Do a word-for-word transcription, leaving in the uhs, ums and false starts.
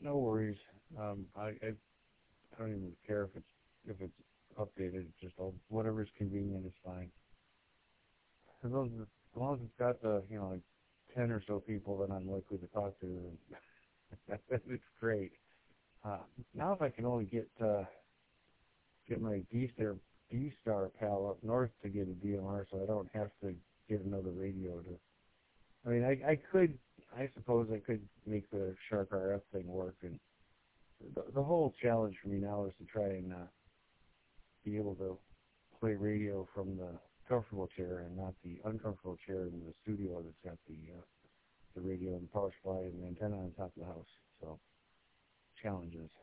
no worries. Um, I, I I don't even care if it's if it's updated. Just all, whatever's convenient is fine. As long as, as long as it's got the you know like ten or so people that I'm likely to talk to, then it's great. Uh, now if I can only get uh, get my D Star D Star pal up north to get a D M R, so I don't have to get another radio to. I mean, I I could. I suppose I could make the Shark R F thing work, and the, the whole challenge for me now is to try and uh, be able to play radio from the comfortable chair and not the uncomfortable chair in the studio that's got the uh, the radio and the power supply and the antenna on top of the house. So challenges.